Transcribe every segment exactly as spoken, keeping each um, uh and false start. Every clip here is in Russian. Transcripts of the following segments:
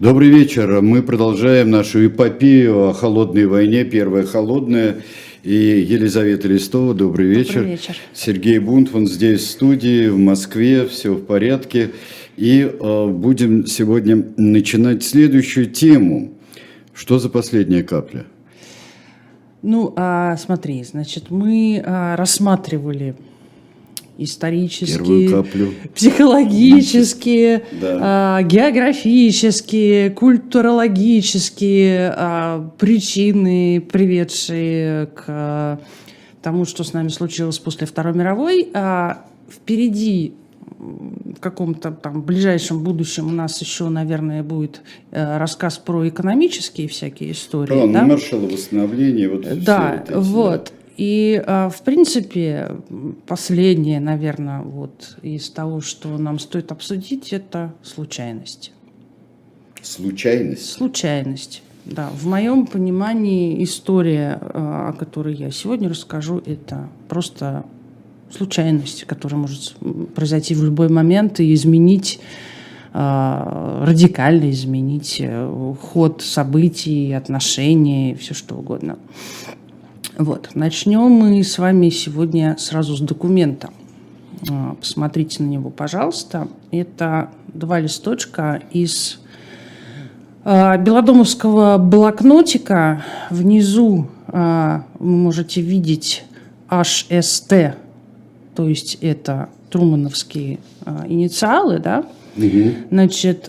Добрый вечер. Мы продолжаем нашу эпопею о холодной войне, первая холодная. И Елизавета Листова, добрый вечер. Добрый вечер. Сергей Бунт, он здесь в студии, в Москве, все в порядке. И э, будем сегодня начинать следующую тему. Что за последняя капля? Ну, а, смотри, значит, мы а, рассматривали исторические, каплю. психологические, Да. а, географические, культурологические а, причины, приведшие к а, тому, что с нами случилось после Второй мировой. А впереди, в каком-то там ближайшем будущем, у нас еще, наверное, будет э, рассказ про экономические всякие истории. План да? Маршалла, восстановление. Вот Да, все вот эти, вот. Да. И, в принципе, последнее, наверное, вот из того, что нам стоит обсудить, это случайность. Случайность? Случайность, да. В моем понимании история, о которой я сегодня расскажу, это просто случайность, которая может произойти в любой момент и изменить, радикально изменить ход событий, отношений, все что угодно. Вот. Начнем мы с вами сегодня сразу с документа. Посмотрите на него, пожалуйста. Это два листочка из белодомовского блокнотика. Внизу вы можете видеть эйч эс тэ, то есть это трумановские инициалы, да? Угу. Значит,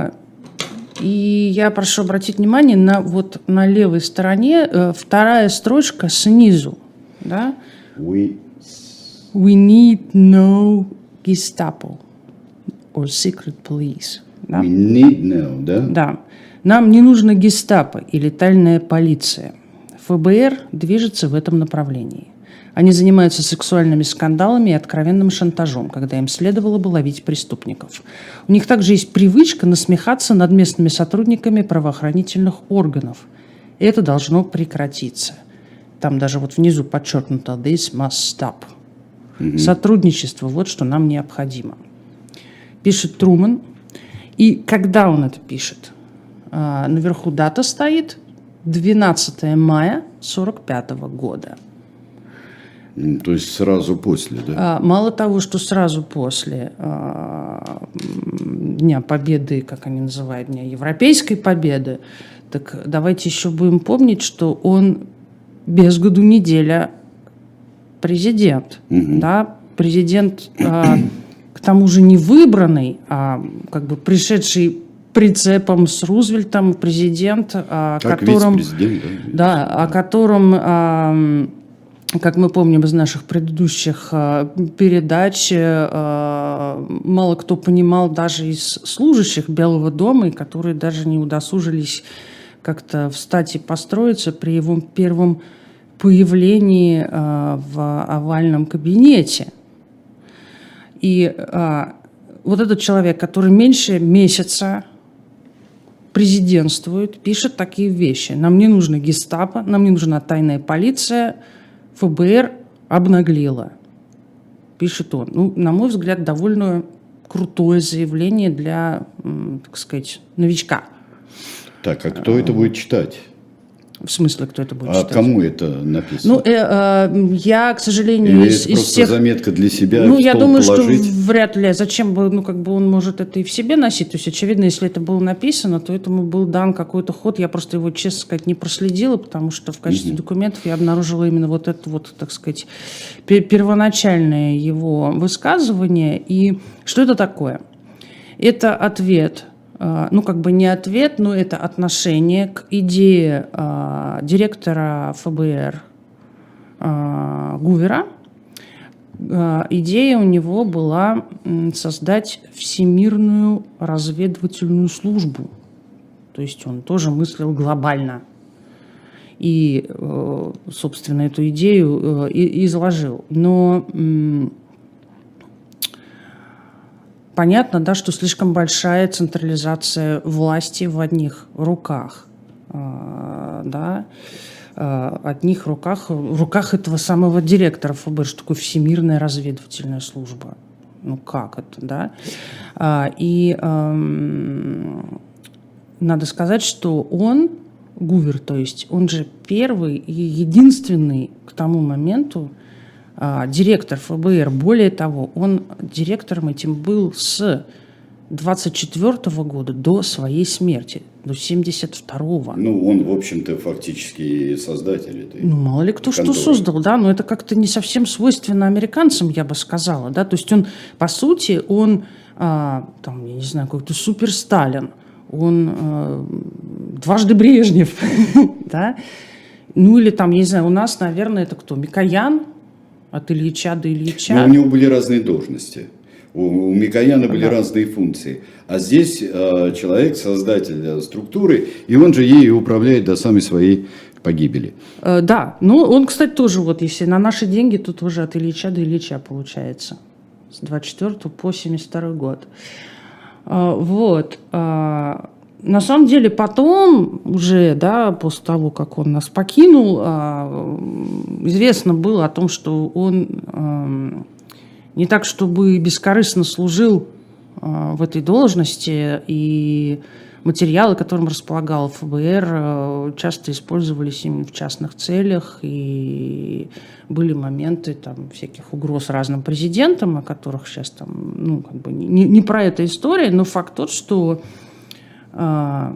и я прошу обратить внимание на вот на левой стороне э, вторая строчка снизу, да? We... We need no Gestapo or secret police. Да? We need no, да? Да. Нам не нужно гестапо или тайная полиция. эф бэ эр движется в этом направлении. Они занимаются сексуальными скандалами и откровенным шантажом, когда им следовало бы ловить преступников. У них также есть привычка насмехаться над местными сотрудниками правоохранительных органов. И это должно прекратиться. Там даже вот внизу подчеркнуто «This must stop». Mm-hmm. Сотрудничество – вот что нам необходимо. Пишет Трумэн. И когда он это пишет? А, наверху дата стоит двенадцатое мая сорок пятого года. То есть сразу после, да? Мало того, что сразу после а, Дня Победы, как они называют, Дня Европейской Победы, так давайте еще будем помнить, что он без году неделя президент. Угу. Да? Президент, а, к тому же не выбранный, а как бы пришедший прицепом с Рузвельтом, президент, о как котором, вице-президент, да? Да, о котором... А, как мы помним из наших предыдущих э, передач, э, мало кто понимал даже из служащих Белого дома, и которые даже не удосужились как-то встать и построиться при его первом появлении э, в овальном кабинете. И э, вот этот человек, который меньше месяца президентствует, пишет такие вещи. Нам не нужно гестапо, нам не нужна тайная полиция, эф бэ эр обнаглела, пишет он. Ну, на мой взгляд, довольно крутое заявление для, так сказать, новичка. Так, а кто а, это будет читать? В смысле, кто это будет а читать? А кому это написано? Ну, э, э, я, к сожалению, Или из, это из просто всех... заметка для себя, Ну, в я стол думаю, положить? что вряд ли. Зачем бы, ну, как бы он может это и в себе носить? То есть, очевидно, если это было написано, то этому был дан какой-то ход. Я просто его, честно сказать, не проследила, потому что в качестве угу. документов я обнаружила именно вот это вот, так сказать, первоначальное его высказывание. И что это такое? Это ответ... Ну, как бы не ответ, но это отношение к идее э, директора эф бэ эр э, Гувера. Э, идея у него была создать всемирную разведывательную службу. То есть он тоже мыслил глобально. И, э, собственно, эту идею э, изложил. Но... Э, Понятно, да, что слишком большая централизация власти в одних руках, да, одних руках, в руках этого самого директора эф бэ эр, что такое Всемирная разведывательная служба. Ну как это, да? И надо сказать, что он, Гувер, то есть он же первый и единственный к тому моменту а, директор ФБР. Более того, он директором этим был с двадцать четвёртого года до своей смерти, до семьдесят второго. Ну, он, в общем-то, фактически создатель этой. Ну, мало ли кто конторы. что создал, да, но это как-то не совсем свойственно американцам, я бы сказала, да, то есть он, по сути, он, а, там, я не знаю, какой-то супер Сталин, он а, дважды Брежнев, да, ну, или там, я не знаю, у нас, наверное, это кто, Микоян, от Ильича до Ильича. Но у него были разные должности. У, у Микояна были да. разные функции. А здесь э, человек, создатель структуры, и он же ею управляет до самой своей погибели. Э, да, ну он, кстати, тоже, вот если на наши деньги, тут уже от Ильича до Ильича получается. С двадцать четвёртого по семьдесят второй год. Э, вот. Э, на самом деле потом, уже, да, после того, как он нас покинул, э, известно было о том, что он... Э, не так, чтобы бескорыстно служил э, в этой должности, и материалы, которым располагал ФБР, э, часто использовались именно в частных целях, и были моменты там, всяких угроз разным президентам, о которых сейчас там, ну, как бы не, не про эту историю, но факт тот, что э,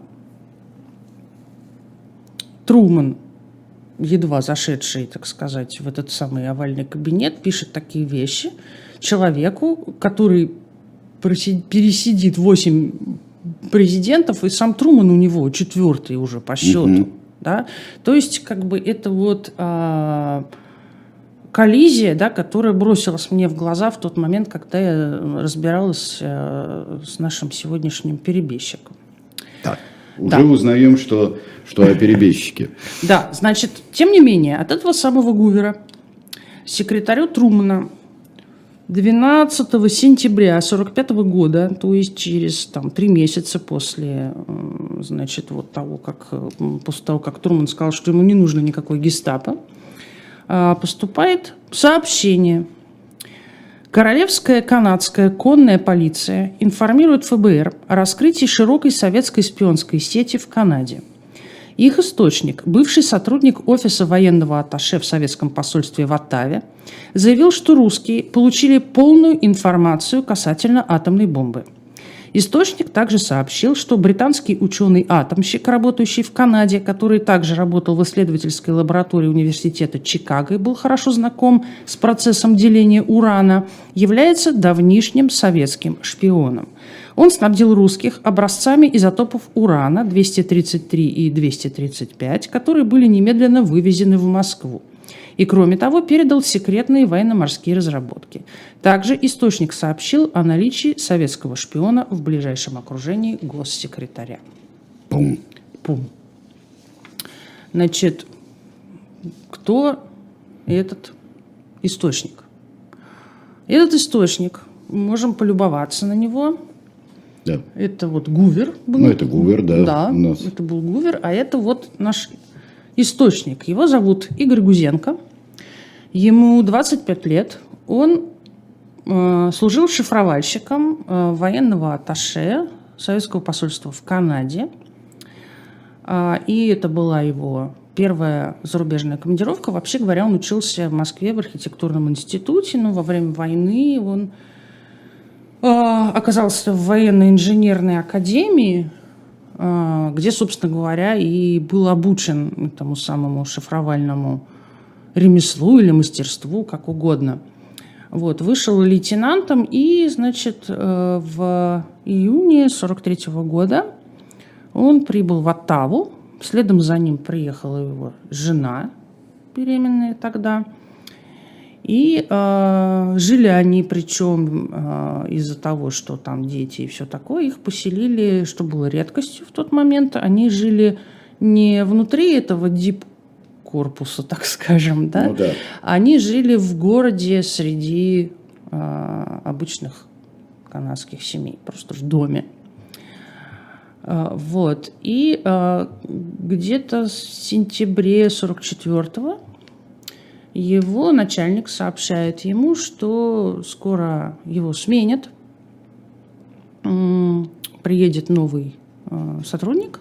Трумэн, едва зашедший, так сказать, в этот самый овальный кабинет, пишет такие вещи человеку, который пересидит восемь президентов, и сам Трумэн у него четвертый уже по счету. Mm-hmm. Да? То есть, как бы, это вот а, коллизия, да, которая бросилась мне в глаза в тот момент, когда я разбиралась а, с нашим сегодняшним перебежчиком. Так. Уже да. узнаем, что, что о перебежчике. Да, значит, тем не менее, от этого самого Гувера секретарю Трумэна двенадцатого сентября сорок пятого года, то есть через там, три месяца после, значит, вот того, как, после того, как Трумэн сказал, что ему не нужно никакой гестапо, поступает сообщение. Королевская канадская конная полиция информирует ФБР о раскрытии широкой советской шпионской сети в Канаде. Их источник, бывший сотрудник офиса военного атташе в советском посольстве в Оттаве, заявил, что русские получили полную информацию касательно атомной бомбы. Источник также сообщил, что британский ученый-атомщик, работающий в Канаде, который также работал в исследовательской лаборатории университета Чикаго и был хорошо знаком с процессом деления урана, является давнишним советским шпионом. Он снабдил русских образцами изотопов урана двести тридцать три и двести тридцать пять, которые были немедленно вывезены в Москву. И, кроме того, передал секретные военно-морские разработки. Также источник сообщил о наличии советского шпиона в ближайшем окружении госсекретаря. Пум. Пум. Значит, кто этот источник? Этот источник, мы можем полюбоваться на него. Да. Это вот Гувер был. Ну, это Гувер, да. Да, у нас. это был Гувер, а это вот наш источник. Его зовут Игорь Гузенко. Ему двадцать пять лет. Он э, служил шифровальщиком э, военного атташе советского посольства в Канаде. Э, и это была его первая зарубежная командировка. Вообще говоря, он учился в Москве в архитектурном институте, но во время войны он э, оказался в военно-инженерной академии, э, где, собственно говоря, и был обучен этому самому шифровальному ремеслу или мастерству, как угодно. Вот, вышел лейтенантом, и, значит, э, в июне сорок третьего года он прибыл в Оттаву. Следом за ним приехала его жена, беременная тогда. И э, жили они, причем э, из-за того, что там дети и все такое, их поселили, что было редкостью в тот момент. Они жили не внутри этого дип-корпуса, так скажем, да? Ну, да. Они жили в городе среди э, обычных канадских семей, просто в доме. Вот. И э, где-то в сентябре сорок четвёртого его начальник сообщает ему, что скоро его сменят. М- приедет новый э, сотрудник.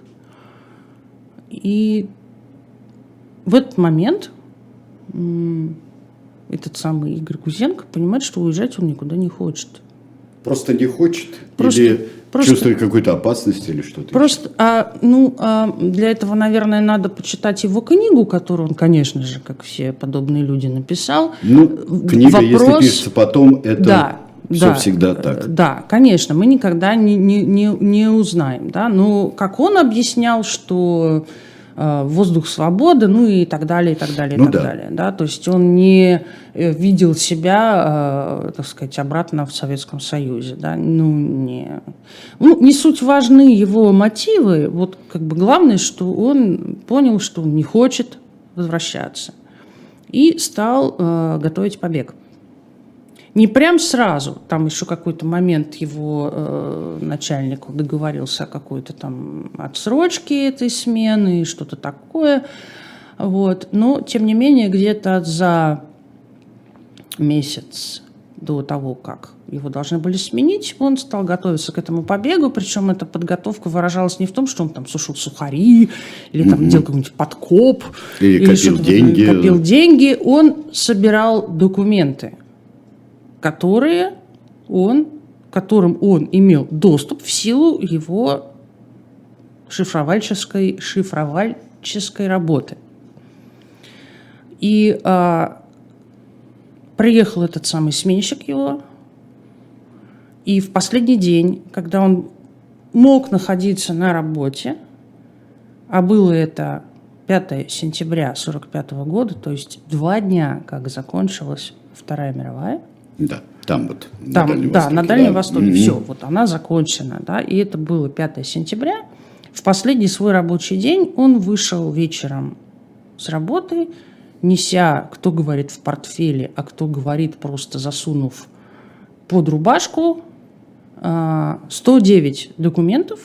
И в этот момент э, этот самый Игорь Гузенко понимает, что уезжать он никуда не хочет. Просто не хочет? Просто, или просто, чувствует какую-то опасность или что-то? Просто, а, ну, а для этого, наверное, надо почитать его книгу, которую он, конечно же, как все подобные люди, написал. Ну, книга, Вопрос... если пишется потом, это да, все да, всегда так. Да, конечно, мы никогда не, не, не, не узнаем. Да? Но как он объяснял, что э, воздух свободы, ну и так далее, и так далее, и ну, так да. далее. Да? То есть он не видел себя, э, так сказать, обратно в Советском Союзе. Да? Ну, не... ну, не суть важны его мотивы. Вот как бы главное, что он понял, что он не хочет возвращаться. И стал э, готовить побег. Не прям сразу, там еще какой-то момент его э, начальник договорился о какой-то там отсрочке этой смены и что-то такое. Вот. Но, тем не менее, где-то за месяц до того, как его должны были сменить, он стал готовиться к этому побегу, причем эта подготовка выражалась не в том, что он там сушил сухари или там угу. делал какой-нибудь подкоп, или, или копил деньги. Копил деньги, он собирал документы, которые он, к которым он имел доступ в силу его шифровальческой, шифровальческой работы. И а, приехал этот самый сменщик его, и в последний день, когда он мог находиться на работе, а было это пятого сентября сорок пятого года, то есть два дня, как закончилась Вторая мировая. Да, там вот, там, на Дальнем да, Востоке. на Дальнем да. Востоке. Mm-hmm. Все, вот она закончена, да, и это было пятого сентября. В последний свой рабочий день он вышел вечером с работы, неся, кто говорит в портфеле, а кто говорит просто засунув под рубашку, сто девять документов.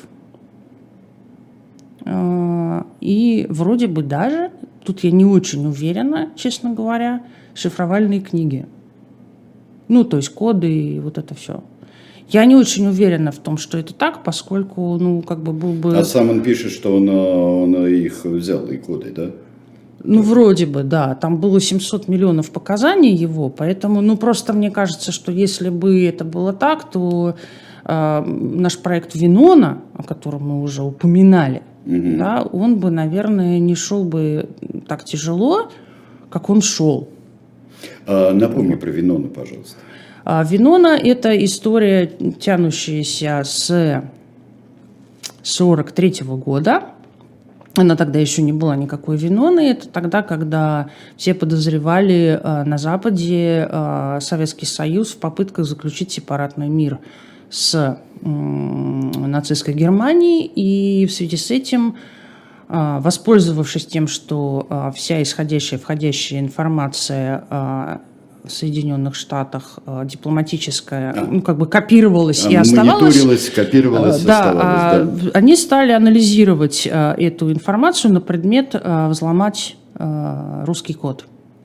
И вроде бы даже, тут я не очень уверена, честно говоря, шифровальные книги. Ну, то есть коды и вот это все. Я не очень уверена в том, что это так, поскольку, ну, как бы был бы... А сам он пишет, что он, он их взял, и коды, да? Ну, вроде бы, да. Там было семьсот миллионов показаний его, поэтому, ну, просто мне кажется, что если бы это было так, то э, наш проект «Винона», о котором мы уже упоминали, угу. да, он бы, наверное, не шел бы так тяжело, как он шел. А, напомни про «Винона», пожалуйста. А, «Винона» – это история, тянущаяся с сорок третьего года. Она тогда еще не была никакой Виноной. Это тогда, когда все подозревали э, на Западе э, Советский Союз в попытках заключить сепаратный мир с э, нацистской Германией. И в связи с этим, э, воспользовавшись тем, что э, вся исходящая и входящая информация э, в Соединенных Штатах э, дипломатическая, а, ну, как бы копировалась а, и оставалась. Мониторилась, копировалась, да, оставалась, да. Они стали анализировать э, эту информацию на предмет э, взломать э, русский код.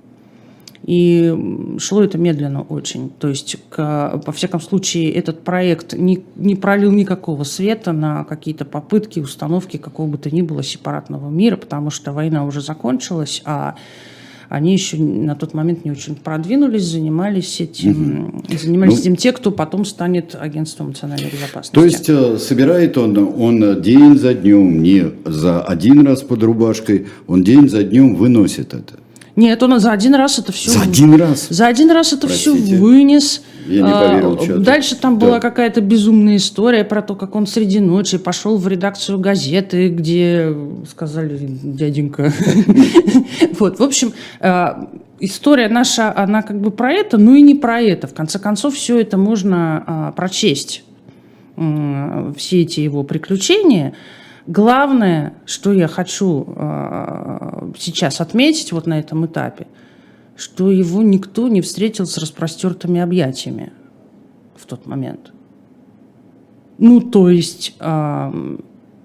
И шло это медленно очень. То есть, к, во всяком случае, этот проект не, не пролил никакого света на какие-то попытки установки какого бы то ни было сепаратного мира, потому что война уже закончилась, а они еще на тот момент не очень продвинулись, занимались этим, угу. занимались ну, этим те, кто потом станет агентством национальной безопасности. То есть э, собирает он, он день за днем, не за один раз под рубашкой, он день за днем выносит это. Нет, он за один раз это все... За один раз? За один раз это Простите. все вынес. Я не поверил, что-то. Дальше там да. была какая-то безумная история про то, как он среди ночи пошел в редакцию газеты, где сказали: дяденька. Вот, в общем, история наша, она как бы про это, но и не про это. В конце концов, все это можно прочесть, все эти его приключения. Главное, что я хочу э, сейчас отметить вот на этом этапе, что его никто не встретил с распростертыми объятиями в тот момент. Ну, то есть э,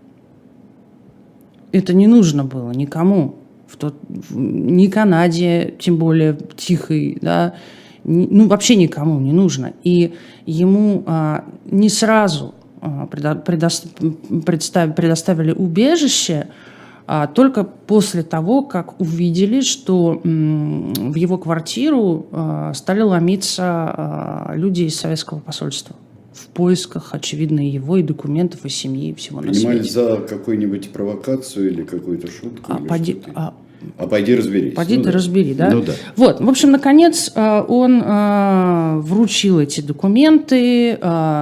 это не нужно было никому, в тот, ни Канаде, тем более тихой, да, ни, ну, вообще никому не нужно. И ему э, не сразу предоставили убежище только после того, как увидели, что в его квартиру стали ломиться люди из советского посольства в поисках, очевидно, его и документов, и семьи, и всего на свете. Принимали за какую-нибудь провокацию или какую-то шутку? А, или поди, а, а пойди разберись. Пойди ну, ты да. разбери, да? Ну да. Вот, в общем, наконец он вручил эти документы,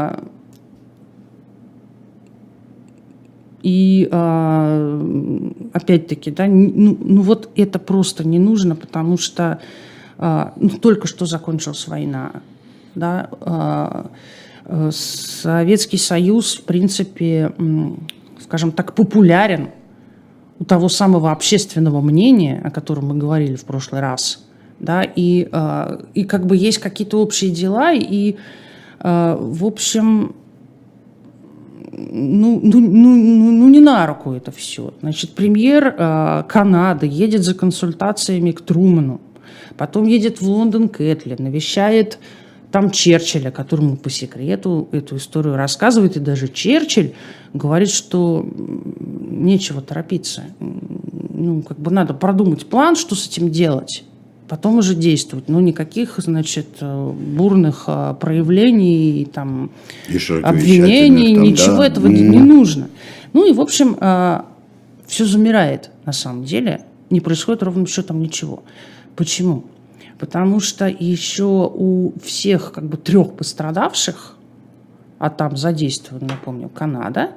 и опять-таки, да, ну, ну вот это просто не нужно, потому что ну, только что закончилась война, да, Советский Союз, в принципе, скажем так, популярен у того самого общественного мнения, о котором мы говорили в прошлый раз, да, и, и как бы есть какие-то общие дела, и, в общем, ну, ну, ну, ну не на руку это все. Значит, премьер Канады едет за консультациями к Трумэну, потом едет в Лондон к Этли, навещает там Черчилля, которому по секрету эту историю рассказывает, и даже Черчилль говорит, что нечего торопиться. Ну, как бы надо продумать план, что с этим делать, потом уже действовать. Ну, никаких, значит, бурных проявлений, там, обвинений, там, ничего да. этого mm. не нужно. Ну и, в общем, все замирает на самом деле. Не происходит ровным счетом ничего. Почему? Потому что еще у всех как бы трех пострадавших, а там задействованы, напомню, Канада,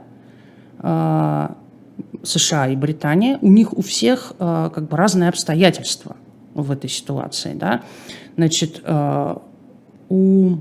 э, США и Британия, у них у всех э, как бы разные обстоятельства в этой ситуации. Да? Значит, э, у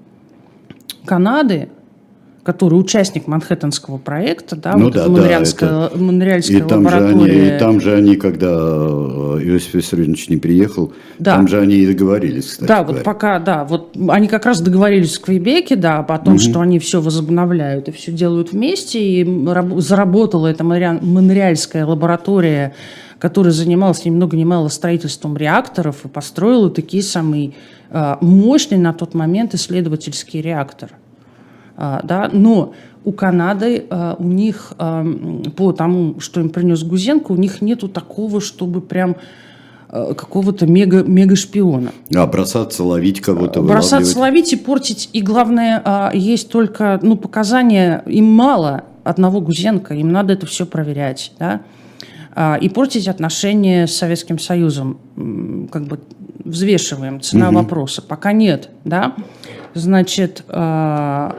Канады, который участник Манхэттенского проекта, да, ну вот да, Монреальская, да, это... Монреальская и там лаборатория. Же они, и там же они, когда Иосиф Виссарионович не приехал, да. там же они и договорились, кстати Да, говоря. вот пока, да, вот они как раз договорились в Квебеке, да, о том, угу. что они все возобновляют и все делают вместе, и заработала эта Монреальская лаборатория, которая занималась ни много ни мало строительством реакторов и построила такие самые мощные на тот момент исследовательский реактор. Uh, да, но у Канады, uh, у них, uh, по тому, что им принес Гузенко, у них нету такого, чтобы прям uh, какого-то мега, мега-шпиона. А бросаться, ловить кого-то, бросаться, ловить и портить. И главное, uh, есть только, ну, показания, им мало одного Гузенко, им надо это все проверять, да, uh, и портить отношения с Советским Союзом. Как бы взвешиваем, цена угу. вопроса. Пока нет, да. Значит, uh,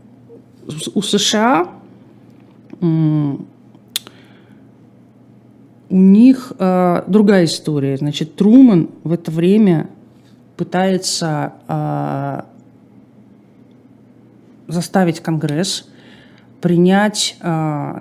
у США у них э, другая история. Значит, Трумэн в это время пытается э, заставить Конгресс принять, э,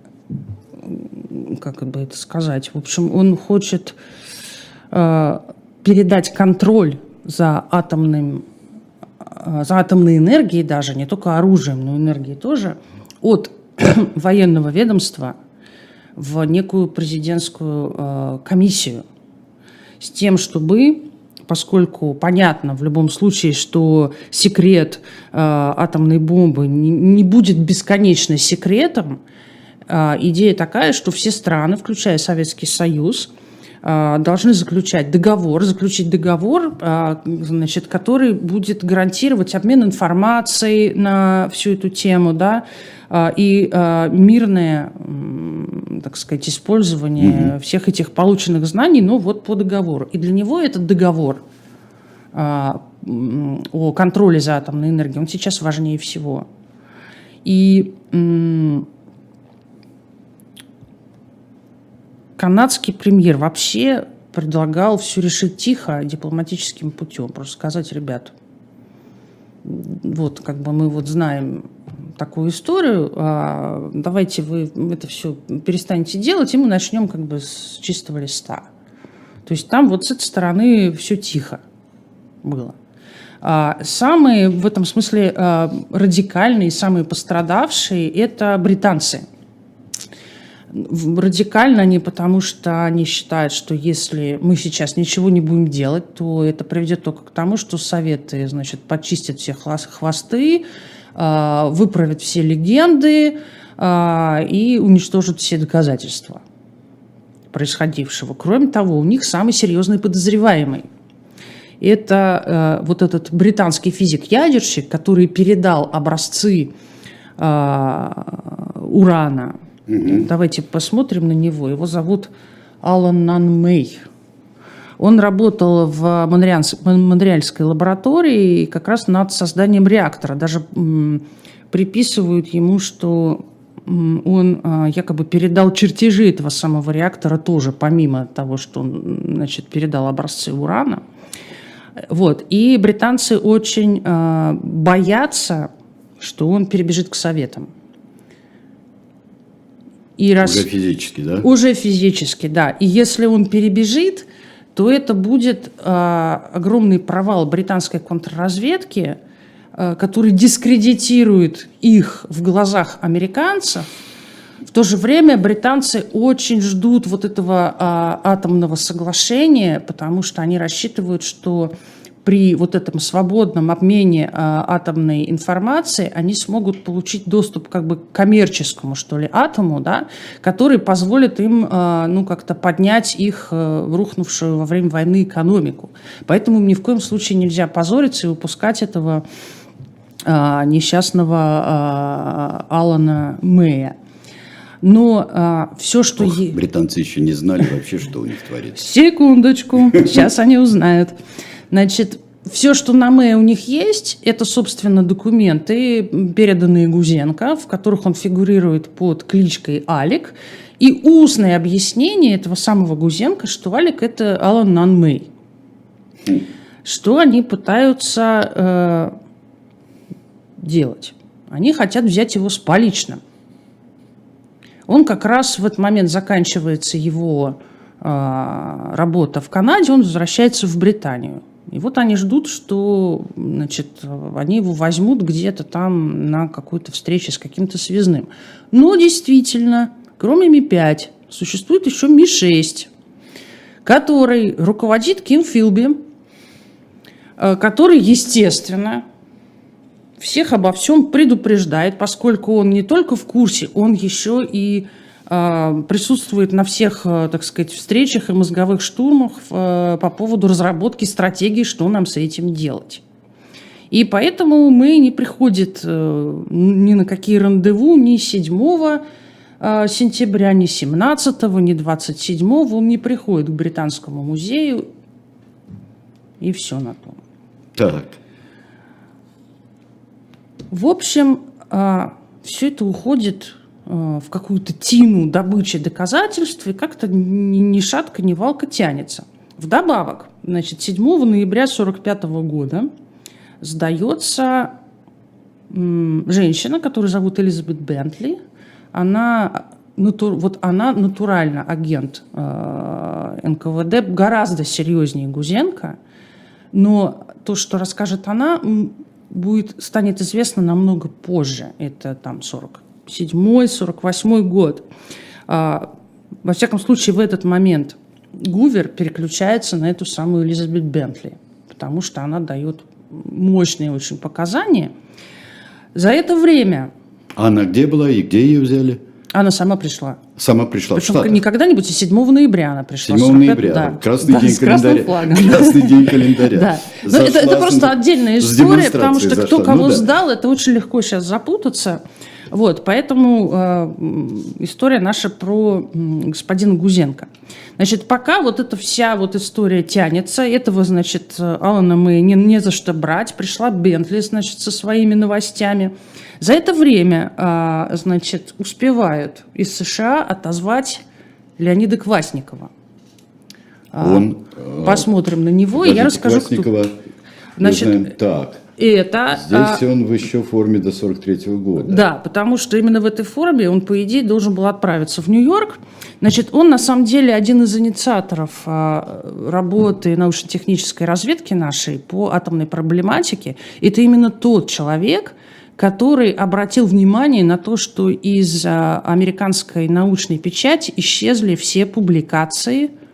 как бы это сказать, в общем, он хочет э, передать контроль за атомным за атомной энергией даже, не только оружием, но и энергией тоже, от военного ведомства в некую президентскую э, комиссию с тем, чтобы, поскольку понятно в любом случае, что секрет э, атомной бомбы не, не будет бесконечно секретом, э, идея такая, что все страны, включая Советский Союз, должны заключать договор, заключить договор, значит, который будет гарантировать обмен информацией на всю эту тему, да, и мирное, так сказать, использование mm-hmm. всех этих полученных знаний, но вот по договору. И для него этот договор о контроле за атомной энергией, он сейчас важнее всего. И канадский премьер вообще предлагал все решить тихо, дипломатическим путем. Просто сказать, ребят, вот как бы мы вот знаем такую историю, а давайте вы это все перестанете делать, и мы начнем как бы с чистого листа. То есть там вот с этой стороны все тихо было. А самые в этом смысле радикальные, самые пострадавшие – это британцы. Радикально они, потому что они считают, что если мы сейчас ничего не будем делать, то это приведет только к тому, что Советы, значит, почистят все хвосты, э, выправит все легенды э, и уничтожит все доказательства происходившего. Кроме того, у них самый серьезный подозреваемый. Это э, вот этот британский физик-ядерщик, который передал образцы э, урана. Mm-hmm. Давайте посмотрим на него. Его зовут Алан Нан Мэй. Он работал в Монреальской лаборатории как раз над созданием реактора. Даже м, приписывают ему, что м, он а, якобы передал чертежи этого самого реактора тоже, помимо того, что он, значит, передал образцы урана. Вот. И британцы очень а, боятся, что он перебежит к Советам. И раз... Уже физически, да? Уже физически, да. И если он перебежит, то это будет э, огромный провал британской контрразведки, э, который дискредитирует их в глазах американцев. В то же время британцы очень ждут вот этого э, атомного соглашения, потому что они рассчитывают, что при вот этом свободном обмене э, атомной информацией они смогут получить доступ как бы к коммерческому, что ли, атому, да, который позволит им э, ну, как-то поднять их э, рухнувшую во время войны экономику. Поэтому ни в коем случае нельзя позориться и упускать этого э, несчастного э, Алана Мэя. Но э, все, что... Ох, британцы еще не знали вообще, что у них творится. Секундочку, сейчас они узнают. Значит, все, что на Мэе у них есть, это, собственно, документы, переданные Гузенко, в которых он фигурирует под кличкой Алик, и устное объяснение этого самого Гузенко, что Алик – это Алан Нан Мэй. Mm. Что они пытаются э, делать? Они хотят взять его с поличным. Он как раз в этот момент заканчивается его э, работа в Канаде, он возвращается в Британию. И вот они ждут, что, значит, они его возьмут где-то там на какую-то встречу с каким-то связным. Но действительно, кроме Ми пять, существует еще Ми шесть, который руководит Ким Филби, который, естественно, всех обо всем предупреждает, поскольку он не только в курсе, он еще и присутствует на всех, так сказать, встречах и мозговых штурмах по поводу разработки стратегии, что нам с этим делать. И поэтому Мэй не приходит ни на какие рандеву ни седьмого сентября, ни семнадцатого, ни двадцать седьмого. Он не приходит к Британскому музею. И все на том. Так. В общем, все это уходит в какую-то тину добычи доказательств, и как-то ни шатка, ни валка тянется. Вдобавок, значит, седьмого ноября сорок пятого года сдается м, женщина, которую зовут Элизабет Бентли. Она, натур, вот она натурально агент э, эн ка вэ дэ, гораздо серьезнее Гузенко, но то, что расскажет она, будет, станет известно намного позже. Это там сорок седьмой, сорок восьмой год. А, во всяком случае, в этот момент Гувер переключается на эту самую Элизабет Бентли, потому что она дает мощные очень показания. За это время... А она где была и где ее взяли? Она сама пришла. Сама пришла. Причем не когда-нибудь, а седьмого ноября она пришла. седьмого ноября, да. Красный, да, день календаря. Красный день календаря. Да. Но это, это просто отдельная история, потому что зашла. Кто кого ну, да. сдал, это очень легко сейчас запутаться. Вот, поэтому э, история наша про э, господина Гузенко. Значит, пока вот эта вся вот история тянется, этого, значит, Алана мы не, не за что брать. Пришла Бентли, значит, со своими новостями. За это время, э, значит, успевают из США отозвать Леонида Квасникова. Он, Посмотрим на него, и я расскажу, Квасникова, кто... Значит, знаем, так. Это, Здесь он в еще форме до сорок третьего года. Да, потому что именно в этой форме он, по идее, должен был отправиться в Нью-Йорк. Значит, он, на самом деле, один из инициаторов работы научно-технической разведки нашей по атомной проблематике. Это именно тот человек, который обратил внимание на то, что из американской научной печати исчезли все публикации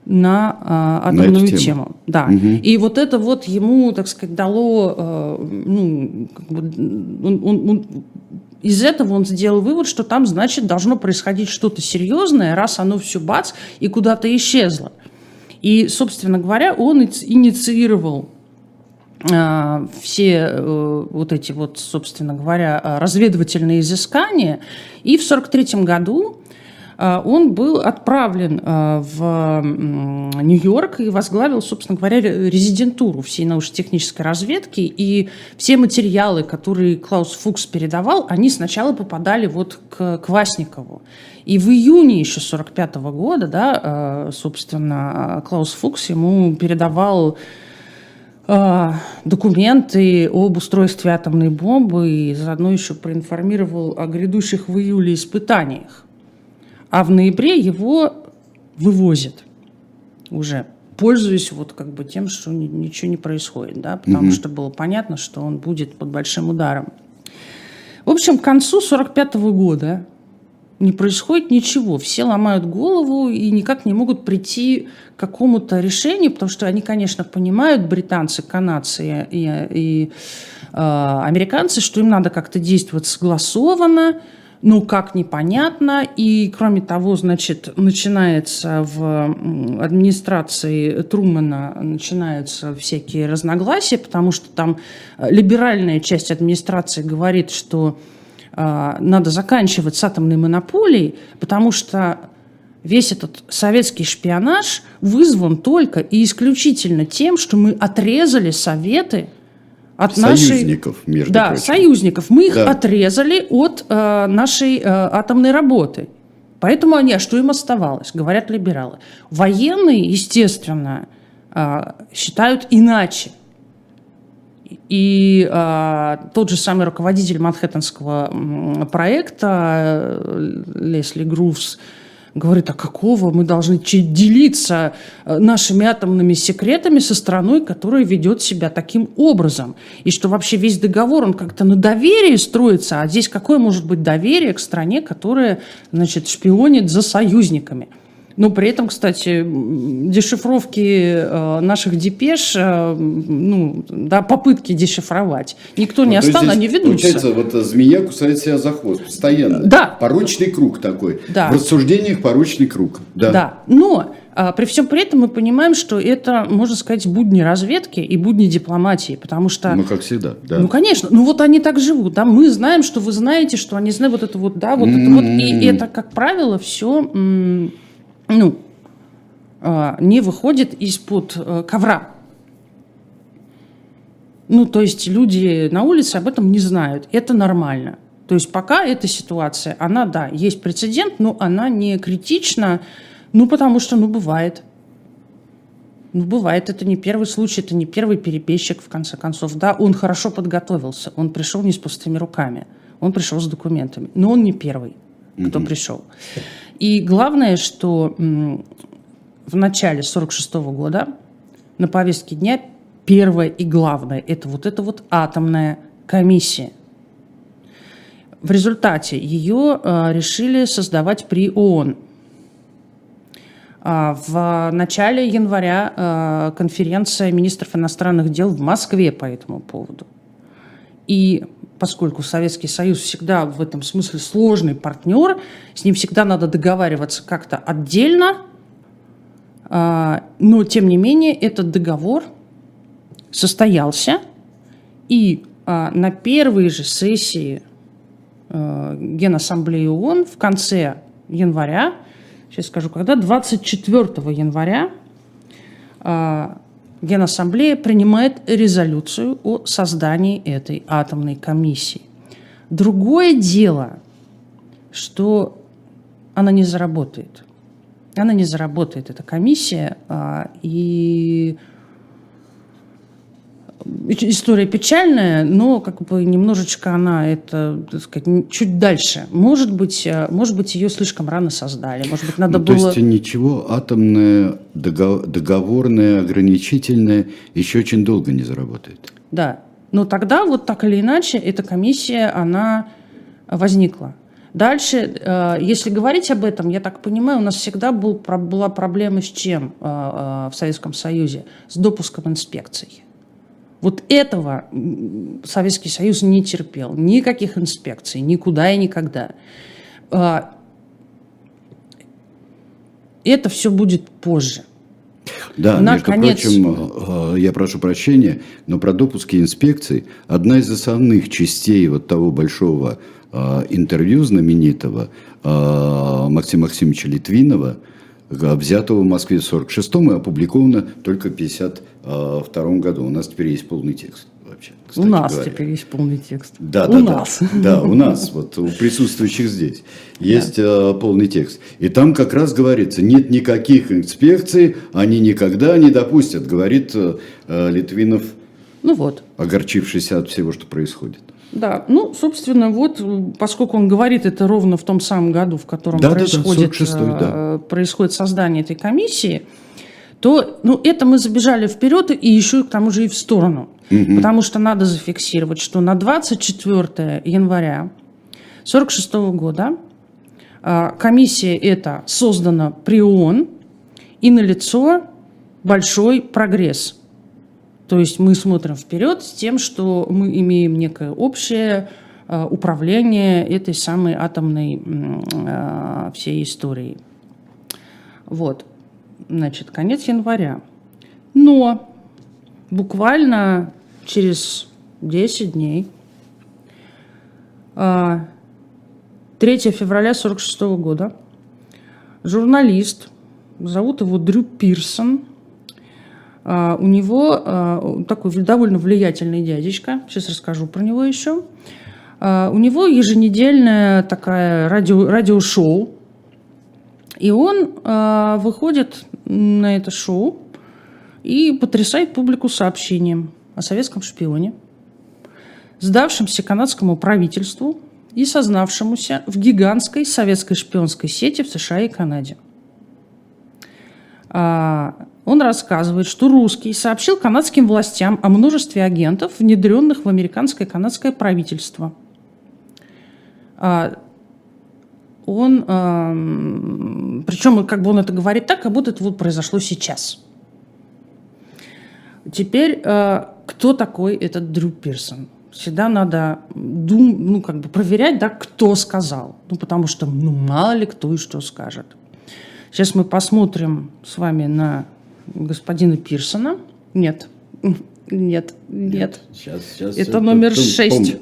на а, атомную на тему. тему. Да. Угу. И вот это вот ему, так сказать, дало, э, ну, как бы, он, он, он, из этого он сделал вывод, что там, значит, должно происходить что-то серьезное, раз оно все бац и куда-то исчезло. И, собственно говоря, он инициировал э, все э, вот эти вот, собственно говоря, разведывательные изыскания, и в сорок третьем году он был отправлен в Нью-Йорк и возглавил, собственно говоря, резидентуру всей научно-технической разведки. И все материалы, которые Клаус Фукс передавал, они сначала попадали вот к Квасникову. И в июне еще сорок пятого года, да, собственно, Клаус Фукс ему передавал документы об устройстве атомной бомбы и заодно еще проинформировал о грядущих в июле испытаниях. А в ноябре его вывозят уже, пользуясь вот как бы тем, что ничего не происходит, да, потому mm-hmm. что было понятно, что он будет под большим ударом. В общем, к концу сорок пятого года не происходит ничего. Все ломают голову и никак не могут прийти к какому-то решению, потому что они, конечно, понимают, британцы, канадцы и, и э, американцы, что им надо как-то действовать согласованно, ну, как непонятно, и, кроме того, значит, начинается в администрации Трумэна начинаются всякие разногласия, потому что там либеральная часть администрации говорит, что э, надо заканчивать с атомной монополией, потому что весь этот советский шпионаж вызван только и исключительно тем, что мы отрезали Советы от союзников, нашей, между да, прочим. союзников. Мы их да. отрезали от э, нашей э, атомной работы. Поэтому они, а что им оставалось, говорят либералы. Военные, естественно, э, считают иначе. И э, тот же самый руководитель Манхэттенского проекта э, Лесли Грувс говорит, а какого мы должны делиться нашими атомными секретами со страной, которая ведет себя таким образом. И что вообще весь договор, он как-то на доверии строится, а здесь какое может быть доверие к стране, которая, значит, шпионит за союзниками. Но при этом, кстати, дешифровки э, наших депеш, э, ну, да, попытки дешифровать, никто ну, не оставил, они ведутся. Получается, вот змея кусает себя за хвост постоянно. Да. Порочный круг такой. Да. В рассуждениях порочный круг. Да. Да. Но а, при всем при этом мы понимаем, что это, можно сказать, будни разведки и будни дипломатии, потому что... Ну, как всегда, да. Ну, конечно. Ну, вот они так живут, да. Мы знаем, что вы знаете, что они знают вот это вот, да, вот mm-hmm. это вот. И это, как правило, все... М- ну, не выходит из-под ковра. Ну, то есть люди на улице об этом не знают. Это нормально. То есть пока эта ситуация, она, да, есть прецедент, но она не критична, ну, потому что, ну, бывает. Ну, бывает. Это не первый случай, это не первый перебежчик, в конце концов. Да, он хорошо подготовился, он пришел не с пустыми руками, он пришел с документами, но он не первый, кто mm-hmm. пришел. И главное, что в начале сорок шестого года на повестке дня первое и главное – это вот эта вот атомная комиссия. В результате ее э, решили создавать при ООН. А в начале января э, конференция министров иностранных дел в Москве по этому поводу. И поскольку Советский Союз всегда в этом смысле сложный партнер, с ним всегда надо договариваться как-то отдельно, но, тем не менее, этот договор состоялся, и на первой же сессии Генассамблеи ООН в конце января, сейчас скажу, когда, двадцать четвёртого января, Генассамблея принимает резолюцию о создании этой атомной комиссии. Другое дело, что она не заработает. Она не заработает, эта комиссия. И история печальная, но как бы немножечко она, это, так сказать, чуть дальше. Может быть, может быть, ее слишком рано создали. Может быть, надо ну, было... То есть ничего атомное, договорное, ограничительное еще очень долго не заработает. Да. Но тогда вот так или иначе эта комиссия, она возникла. Дальше, если говорить об этом, я так понимаю, у нас всегда был, была проблема с чем в Советском Союзе? С допуском инспекций. Вот этого Советский Союз не терпел. Никаких инспекций, никуда и никогда. Это все будет позже. Да, Наконец... между прочим, я прошу прощения, но про допуски инспекций одна из основных частей вот того большого интервью знаменитого Максима Максимовича Литвинова, взятого в Москве в сорок шестом и опубликовано только в пятьдесят втором году. У нас теперь есть полный текст. Вообще, у нас говоря. Теперь есть полный текст. Да, у да, нас. Да, да, у нас, вот у присутствующих здесь есть да. полный текст. И там как раз говорится, нет никаких инспекций, они никогда не допустят, говорит Литвинов, ну вот. огорчившийся от всего, что происходит. Да, ну, собственно, вот, поскольку он говорит это ровно в том самом году, в котором да, происходит, да, да, да. происходит создание этой комиссии, то ну, это мы забежали вперед и еще к тому же и в сторону. Угу. Потому что надо зафиксировать, что на двадцать четвёртое января сорок шестого года комиссия эта создана при ООН, и налицо большой прогресс. То есть мы смотрим вперед с тем, что мы имеем некое общее управление этой самой атомной всей историей. Вот. Значит, конец января. Но буквально через десять дней, третьего февраля сорок шестого года, журналист, зовут его Дрю Пирсон, у него такой довольно влиятельный дядечка, сейчас расскажу про него еще, у него еженедельное такое радио, радиошоу, и он э, выходит на это шоу и потрясает публику сообщением о советском шпионе, сдавшемся канадскому правительству и сознавшемуся в гигантской советской шпионской сети в США и Канаде. А, он рассказывает, что русский сообщил канадским властям о множестве агентов, внедренных в американское и канадское правительство. А, Он, э, причем как бы он это говорит так, как будто это вот произошло сейчас. Теперь, э, кто такой этот Дрю Пирсон? Всегда надо дум, ну, как бы проверять, да, кто сказал. Ну, потому что, ну, мало ли кто и что скажет. Сейчас мы посмотрим с вами на господина Пирсона. Нет, нет, нет. Сейчас, сейчас, это номер шесть.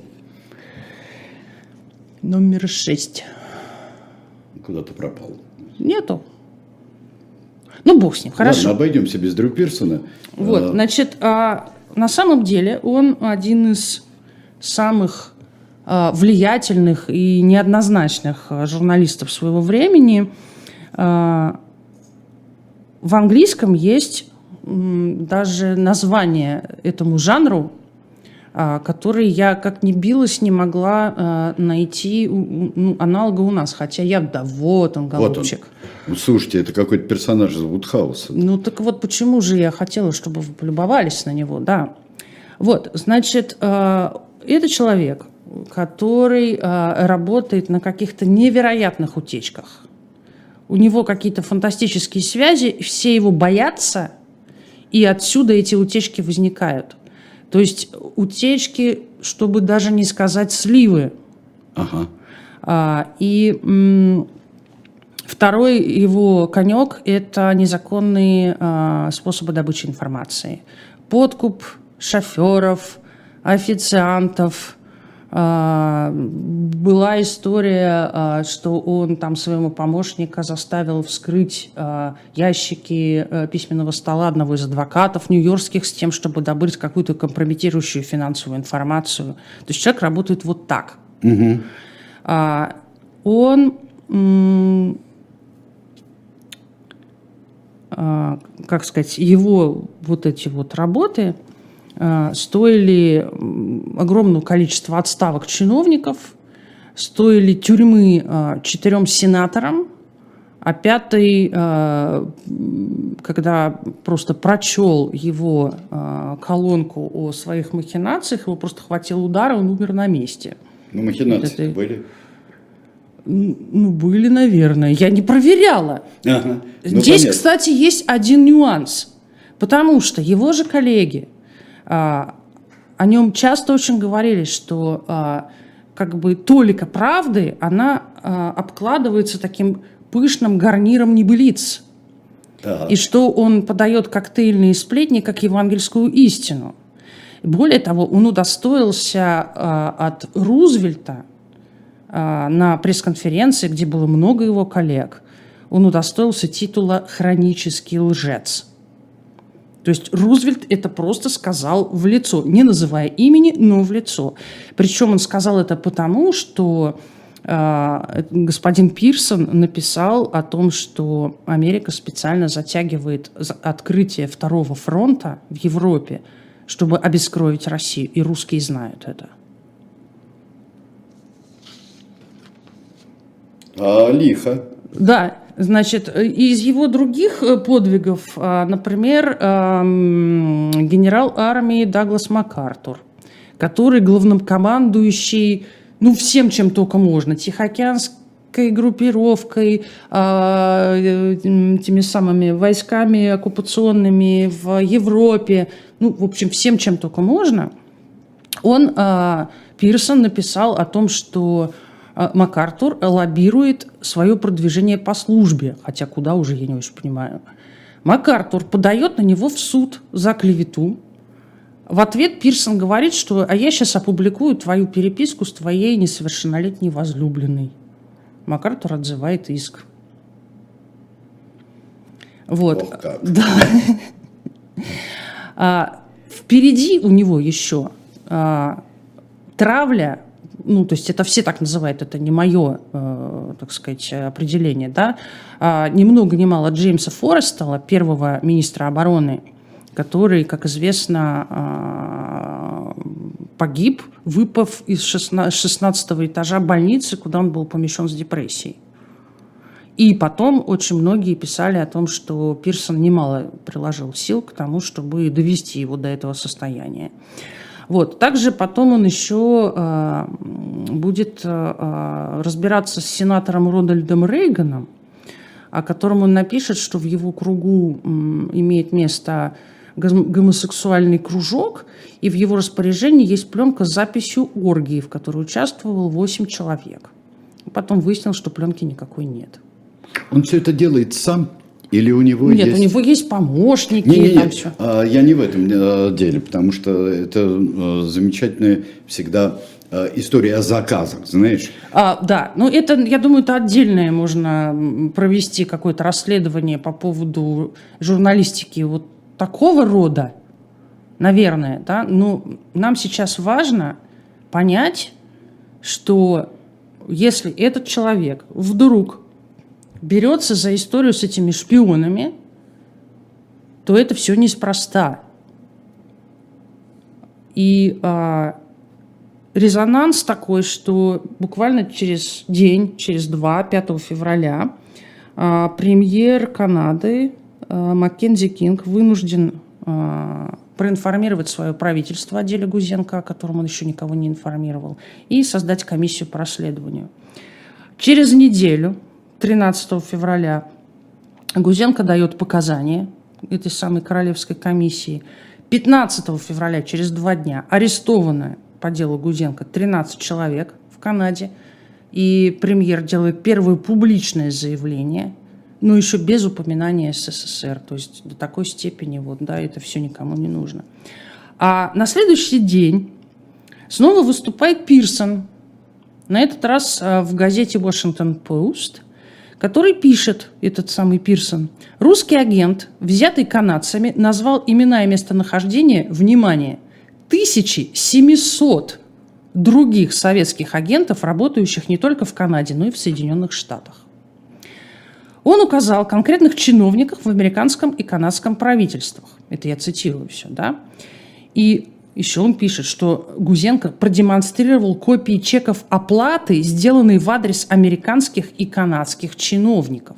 Номер шесть. Куда-то пропал. Нету. Ну, бог с ним, хорошо. Ладно, обойдемся без Дрю Пирсона. Вот, значит, а, на самом деле он один из самых а, влиятельных и неоднозначных а, журналистов своего времени. А, в английском есть м, даже название этому жанру, который я как ни билась, не могла э, найти ну, аналога у нас. Хотя я, да вот он, голубчик. Вот он. Слушайте, это какой-то персонаж из Вудхауса. Ну так вот почему же я хотела, чтобы вы полюбовались на него, да. Вот, значит, э, это человек, который э, работает на каких-то невероятных утечках. У него какие-то фантастические связи, все его боятся, и отсюда эти утечки возникают. То есть утечки, чтобы даже не сказать сливы. Ага. А, и м, второй его конек – это незаконные а, способы добычи информации. Подкуп шоферов, официантов. А, была история, а, что он там своего помощника заставил вскрыть а, ящики а, письменного стола одного из адвокатов нью-йоркских с тем, чтобы добыть какую-то компрометирующую финансовую информацию. То есть человек работает вот так. Угу. А, он, м- а, как сказать, его вот эти вот работы стоили огромное количество отставок чиновников, стоили тюрьмы четырем сенаторам, а пятый, когда просто прочел его колонку о своих махинациях, его просто хватил удар, и он умер на месте. Ну, махинации вот это... были? Ну, были, наверное. Я не проверяла. Ага. Ну, Здесь, понятно. кстати, есть один нюанс. Потому что его же коллеги, а, о нем часто очень говорили, что а, как бы толика правды, она а, обкладывается таким пышным гарниром небылиц. Так. И что он подает коктейльные сплетни как евангельскую истину. Более того, он удостоился а, от Рузвельта а, на пресс-конференции, где было много его коллег, он удостоился титула «хронический лжец». То есть Рузвельт это просто сказал в лицо, не называя имени, но в лицо. Причем он сказал это потому, что э, господин Пирсон написал о том, что Америка специально затягивает открытие второго фронта в Европе, чтобы обескровить Россию. И русские знают это. А, лихо. Да. Значит, из его других подвигов, например, генерал армии Даглас МакАртур, который главнокомандующий, ну, всем, чем только можно, Тихоокеанской группировкой, теми самыми войсками оккупационными в Европе, ну, в общем, всем, чем только можно, он, Пирсон, написал о том, что МакАртур лоббирует свое продвижение по службе, хотя куда уже, я не очень понимаю. МакАртур подает на него в суд за клевету. В ответ Пирсон говорит, что «а я сейчас опубликую твою переписку с твоей несовершеннолетней возлюбленной». МакАртур отзывает иск. Вот. Ох, как. Да. А, впереди у него еще а, травля. Ну, то есть это все так называют, это не мое, э, так сказать, определение, да. А, ни много ни мало Джеймса Форрестала, первого министра обороны, который, как известно, э, погиб, выпав из шестнадцатого этажа больницы, куда он был помещен с депрессией. И потом очень многие писали о том, что Пирсон немало приложил сил к тому, чтобы довести его до этого состояния. Вот. Также потом он еще э, будет э, разбираться с сенатором Рональдом Рейганом, о котором он напишет, что в его кругу э, имеет место гомосексуальный кружок, и в его распоряжении есть пленка с записью оргии, в которой участвовал восемь человек. Потом выяснилось, что пленки никакой нет. Он все это делает сам? Или у него Нет, есть... у него есть помощники. Не, не, там не. все. Я не в этом деле, потому что это замечательная всегда история о заказах, знаешь. А, да, ну это, я думаю, это отдельное можно провести какое-то расследование по поводу журналистики вот такого рода, наверное, да. Но нам сейчас важно понять, что если этот человек вдруг берется за историю с этими шпионами, то это все неспроста. И а, резонанс такой, что буквально через день, через два, пятого февраля, а, премьер Канады а, Маккензи Кинг вынужден а, проинформировать свое правительство о деле Гузенко, о котором он еще никого не информировал, и создать комиссию по расследованию. Через неделю, тринадцатого февраля, Гузенко дает показания этой самой королевской комиссии. пятнадцатого февраля, через два дня, арестовано по делу Гузенко тринадцать человек в Канаде. И премьер делает первое публичное заявление, но еще без упоминания СССР. То есть до такой степени вот, да, это все никому не нужно. А на следующий день снова выступает Пирсон. На этот раз в газете «Washington Post», который пишет, этот самый Пирсон, русский агент, взятый канадцами, назвал имена и местонахождение, внимание, тысяча семьсот других советских агентов, работающих не только в Канаде, но и в Соединенных Штатах. Он указал конкретных чиновников в американском и канадском правительствах. Это я цитирую все, да? И еще он пишет, что Гузенко продемонстрировал копии чеков оплаты, сделанные в адрес американских и канадских чиновников.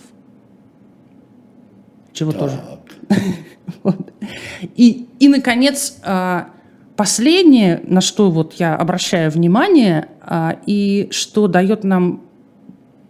Чего Так. тоже. Вот. И, и, наконец, последнее, на что вот я обращаю внимание, и что дает нам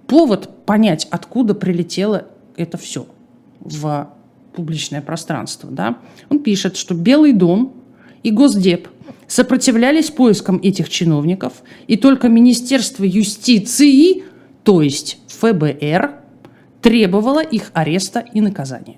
повод понять, откуда прилетело это все в публичное пространство. Да? Он пишет, что Белый дом и Госдеп сопротивлялись поискам этих чиновников, и только Министерство юстиции, то есть эф бэ эр, требовало их ареста и наказания.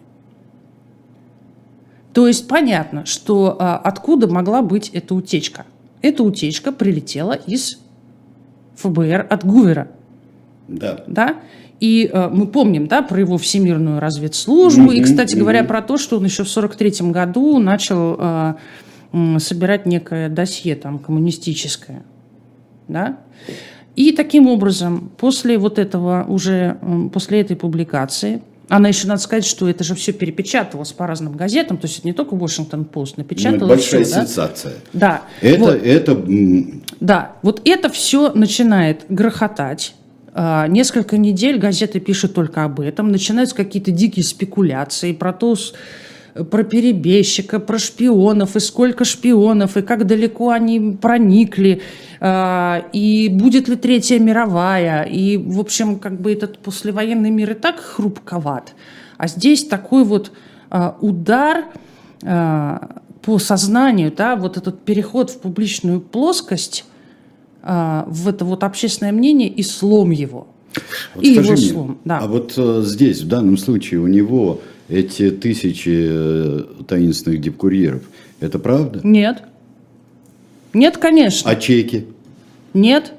То есть понятно, что а, откуда могла быть эта утечка. Эта утечка прилетела из эф бэ эр от Гувера. Да. Да? И э, мы помним, да, про его всемирную разведслужбу. Mm-hmm, и, кстати mm-hmm. говоря, про то, что он еще в сорок третьем году начал э, э, собирать некое досье там, коммунистическое. Да? И таким образом, после вот этого уже, э, после этой публикации, она еще, надо сказать, что это же все перепечатывалось по разным газетам, то есть это не только Washington-Post напечатало. Ну, это большая все, сенсация. Да. Это, вот. это... Да, вот это все начинает грохотать. Несколько недель газеты пишут только об этом, начинаются какие-то дикие спекуляции про то, про перебежчика, про шпионов, и сколько шпионов, и как далеко они проникли, и будет ли Третья мировая, и, в общем, как бы этот послевоенный мир и так хрупковат, а здесь такой вот удар по сознанию, да, вот этот переход в публичную плоскость, в это вот общественное мнение и слом его. Вот и скажи его мне, слом. Да. А вот э, здесь, в данном случае, у него эти тысячи э, таинственных дипкурьеров, это правда? Нет. Нет, конечно. А чеки? Нет.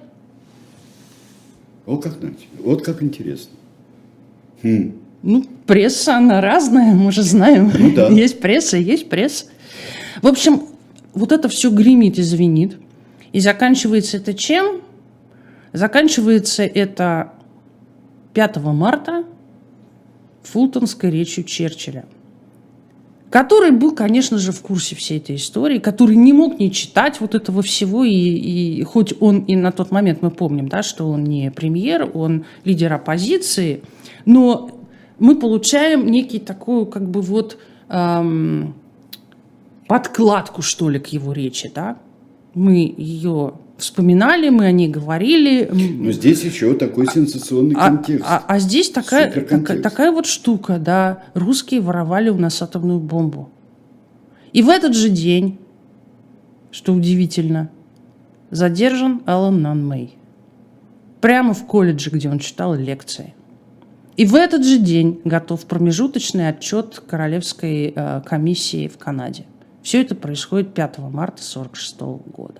О, как, вот как интересно. Хм. Ну, пресса, она разная, мы же знаем. Ну, да. Есть пресса, есть пресса. В общем, вот это все гремит и звенит. И заканчивается это чем? Заканчивается это пятого марта фултонской речью Черчилля, который был, конечно же, в курсе всей этой истории, который не мог не читать вот этого всего, и, и хоть он и на тот момент, мы помним, да, что он не премьер, он лидер оппозиции, но мы получаем некий такую, как бы вот эм, подкладку, что ли, к его речи, да? Мы ее вспоминали, мы о ней говорили. Но здесь еще такой сенсационный а, контекст. А, а, а здесь такая, такая, такая вот штука, да, русские воровали у нас атомную бомбу. И в этот же день, что удивительно, задержан Алан Нан Мэй. Прямо в колледже, где он читал лекции. И в этот же день готов промежуточный отчет Королевской э, комиссии в Канаде. Все это происходит пятого марта тысяча девятьсот сорок шестого года.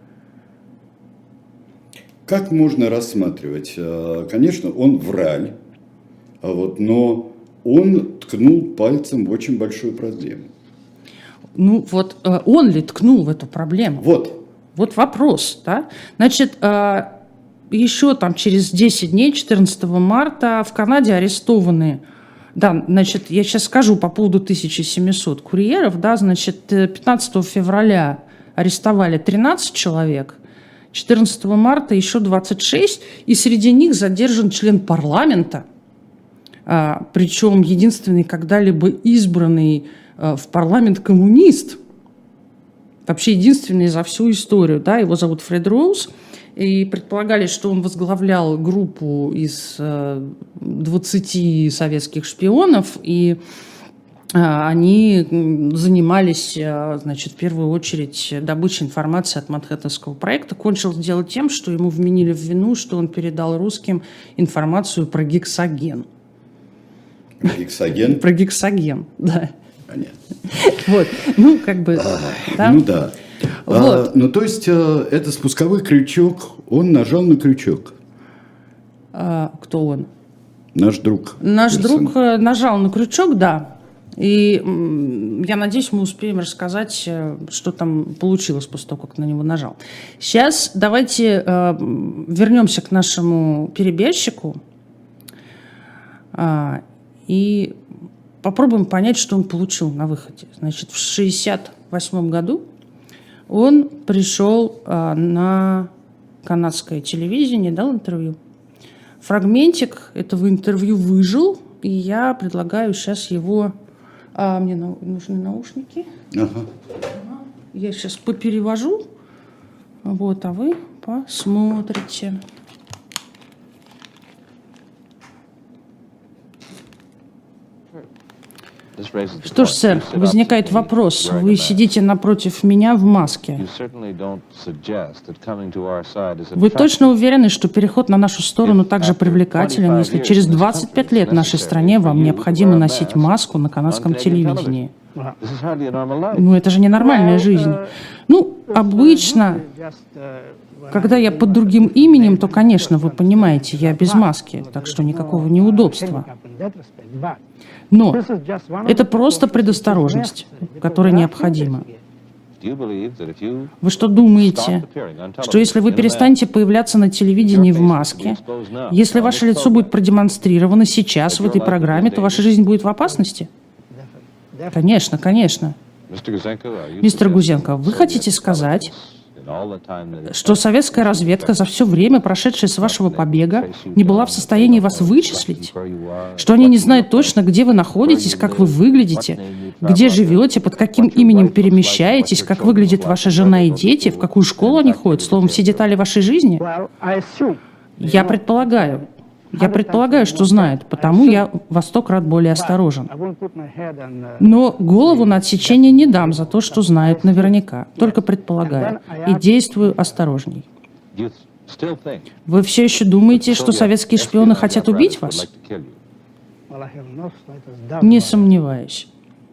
Как можно рассматривать? Конечно, он враль, вот, но он ткнул пальцем в очень большую проблему. Ну вот он ли ткнул в эту проблему? Вот. Вот вопрос, да? Значит, еще там через десять дней, четырнадцатого марта, в Канаде арестованы. Да, значит, я сейчас скажу по поводу тысячи семисот курьеров, да, значит, пятнадцатого февраля арестовали тринадцать человек, четырнадцатого марта еще двадцать шесть, и среди них задержан член парламента, а, причем единственный когда-либо избранный а, в парламент коммунист, вообще единственный за всю историю, да, его зовут Фред Роуз. И предполагали, что он возглавлял группу из двадцати советских шпионов, и они занимались, значит, в первую очередь добычей информации от Манхэттенского проекта. Кончилось дело тем, что ему вменили в вину, что он передал русским информацию про гексоген. Про гексоген? Про гексоген, да. Понятно. Вот, ну, как бы, да. Ну, да. Вот. А, ну, то есть, а, это спусковой крючок, он нажал на крючок. А, кто он? Наш друг. Наш Персон. друг нажал на крючок, да. И м, я надеюсь, мы успеем рассказать, что там получилось после того, как на него нажал. Сейчас давайте э, вернемся к нашему перебежчику э, и попробуем понять, что он получил на выходе. Значит, в шестьдесят восьмом году он пришел а, на канадское телевидение, дал интервью. Фрагментик этого интервью выжил, и я предлагаю сейчас его... А, мне на, нужны наушники. Ага. Я сейчас поперевожу. Вот, а вы посмотрите. Что ж, сэр, возникает вопрос. Вы сидите напротив меня в маске. Вы точно уверены, что переход на нашу сторону так же привлекателен, если через двадцать пять лет в нашей стране вам необходимо носить маску на канадском телевидении? Ну, это же ненормальная жизнь. Ну, обычно, когда я под другим именем, то, конечно, вы понимаете, я без маски, так что никакого неудобства. Но это просто предосторожность, которая необходима. Вы что думаете, что если вы перестанете появляться на телевидении в маске, если ваше лицо будет продемонстрировано сейчас в этой программе, то ваша жизнь будет в опасности? Конечно, конечно. Мистер Гузенко, вы хотите сказать, что советская разведка за все время, прошедшее с вашего побега, не была в состоянии вас вычислить? Что они не знают точно, где вы находитесь, как вы выглядите, где живете, под каким именем перемещаетесь, как выглядит ваша жена и дети, в какую школу они ходят, словом, все детали вашей жизни? Я предполагаю. Я предполагаю, что знают, потому я во сто крат более осторожен. Но голову на отсечение не дам за то, что знают наверняка, только предполагаю, и действую осторожней. Вы все еще думаете, что советские шпионы хотят убить вас? Не сомневаюсь.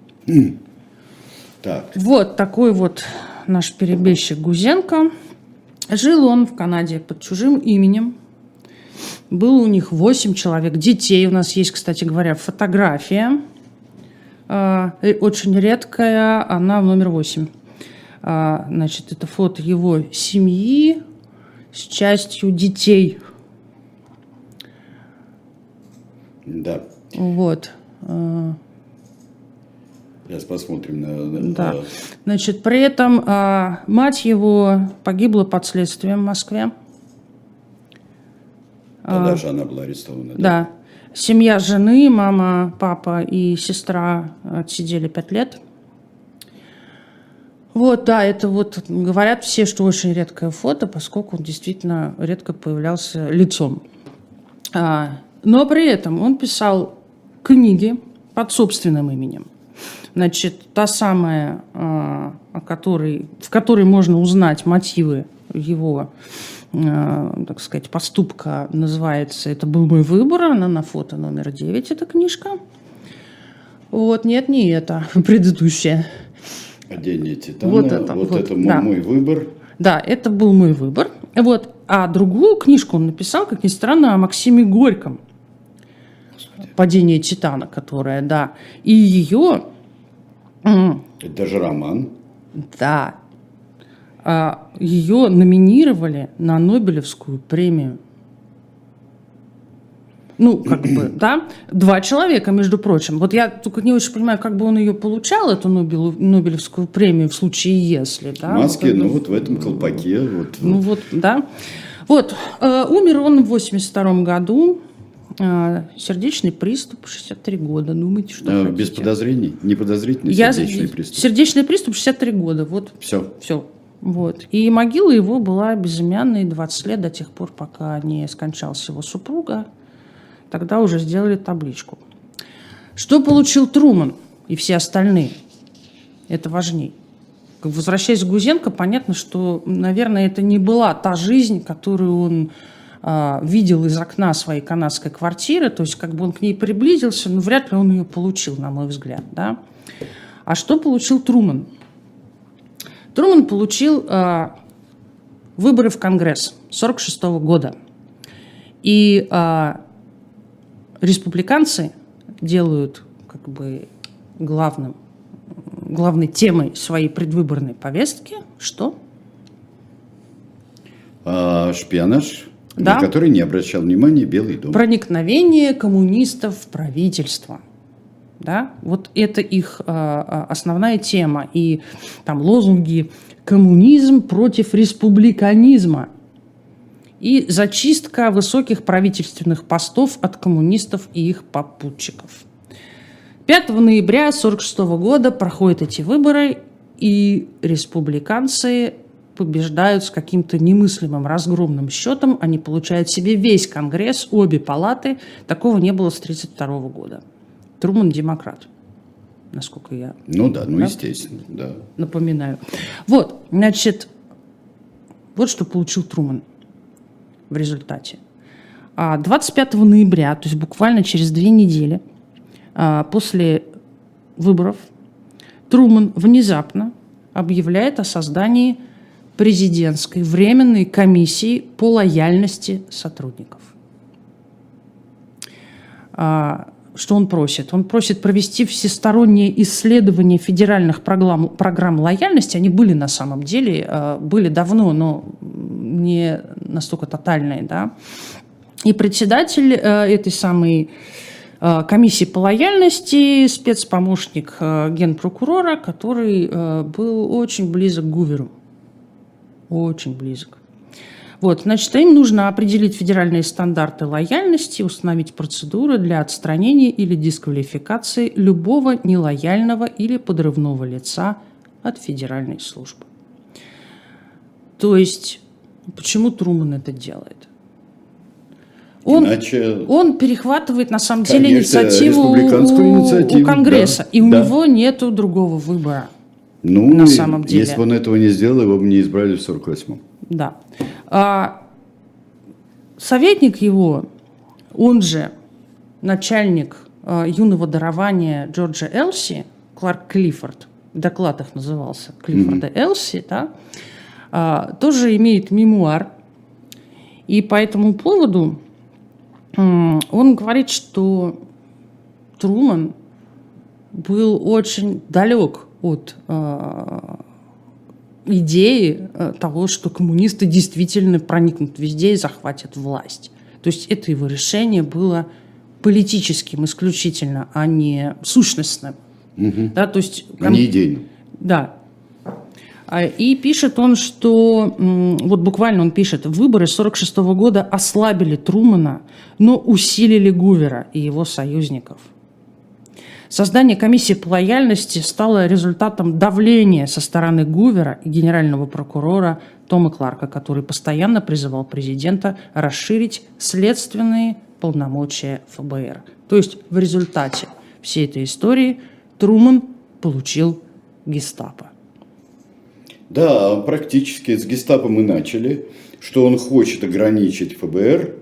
Так. Вот такой вот наш перебежчик Гузенко. Жил он в Канаде под чужим именем. Было у них восемь человек, детей. У нас есть, кстати говоря, фотография. Э, очень редкая, она в номер восемь. Э, значит, это фото его семьи с частью детей. Да. Вот. Э, Сейчас посмотрим на... да. Значит, при этом э, мать его погибла под следствием в Москве. Тогда же она была арестована. Да? Да. Семья жены, мама, папа и сестра отсидели пять лет. Вот, да, это вот говорят все, что очень редкое фото, поскольку он действительно редко появлялся лицом. А, но при этом он писал книги под собственным именем. Значит, та самая, а, о которой, в которой можно узнать мотивы его, так сказать, поступка, называется «Это был мой выбор», она на фото номер девять, эта книжка. Вот, нет, не это, предыдущая. «Падение Титана», вот это, вот вот, это мой, да. мой выбор. Да, это был мой выбор. Вот. А другую книжку он написал, как ни странно, о Максиме Горьком. Господи. «Падение Титана», которая, да. И ее... Это даже роман. Да. Ее номинировали на Нобелевскую премию. Ну, как бы, да. Два человека, между прочим. Вот я только не очень понимаю, как бы он ее получал, эту Нобелевскую премию, в случае если. Да? Маски, вот, ну вот в этом колпаке. Вот. Ну вот, да. Вот, э, умер он в восемьдесят втором году. Э, сердечный приступ, шестьдесят три года. Думаете, что а, хотите? Без подозрений? Неподозрительный Я... сердечный приступ? Сердечный приступ, шестьдесят три года. Вот. Все. Все. Вот. И могила его была безымянной двадцать лет, до тех пор, пока не скончался его супруга. Тогда уже сделали табличку. Что получил Труман и все остальные? Это важней. Возвращаясь к Гузенко, понятно, что, наверное, это не была та жизнь, которую он а, видел из окна своей канадской квартиры. То есть, как бы он к ней приблизился, но вряд ли он ее получил, на мой взгляд. Да? А что получил Труман? Труман получил э, выборы в Конгресс сорок шестого года. И э, республиканцы делают как бы главным, главной темой своей предвыборной повестки что? А, шпионаж, да? На который не обращал внимания Белый дом. Проникновение коммунистов в правительство. Да? Вот это их э, основная тема. И там лозунги «Коммунизм против республиканизма» и зачистка высоких правительственных постов от коммунистов и их попутчиков. пятого ноября тысяча девятьсот сорок шестого года проходят эти выборы, и республиканцы побеждают с каким-то немыслимым разгромным счетом. Они получают себе весь Конгресс, обе палаты. Такого не было с тысяча девятьсот тридцать второго года. Труман демократ, насколько я... Ну да, ну да? естественно, да. Напоминаю. Вот, значит, вот что получил Труман в результате. двадцать пятого ноября, то есть буквально через две недели после выборов, Труман внезапно объявляет о создании президентской временной комиссии по лояльности сотрудников. Что он просит? Он просит провести всестороннее исследование федеральных программ, программ лояльности. Они были на самом деле, были давно, но не настолько тотальные. Да? И председатель этой самой комиссии по лояльности, спецпомощник генпрокурора, который был очень близок к Гуверу. Очень близок. Вот, значит, им нужно определить федеральные стандарты лояльности, установить процедуры для отстранения или дисквалификации любого нелояльного или подрывного лица от федеральной службы. То есть, почему Труман это делает? Он, Иначе, он перехватывает, на самом деле, конечно, инициативу, республиканскую у, инициативу, у Конгресса. да, И у да. него нет другого выбора. Ну, на самом деле. Если бы он этого не сделал, его бы не избрали в сорок восьмом. Да. А, советник его, он же начальник а, юного дарования Джорджа Элси, Кларк Клиффорд, доклад их назывался, Клиффорда mm-hmm. Элси, да, а, тоже имеет мемуар. И по этому поводу м, он говорит, что Труман был очень далек от э, идеи э, того, что коммунисты действительно проникнут везде и захватят власть. То есть это его решение было политическим исключительно, а не сущностным. Угу. Да, то есть, а не идейным. Да. И пишет он, что, вот буквально он пишет, выборы сорок шестого года ослабили Трумана, но усилили Гувера и его союзников. Создание комиссии по лояльности стало результатом давления со стороны Гувера и генерального прокурора Тома Кларка, который постоянно призывал президента расширить следственные полномочия эф бэ эр. То есть в результате всей этой истории Труман получил гестапо. Да, практически с гестапо мы начали, что он хочет ограничить эф бэ эр,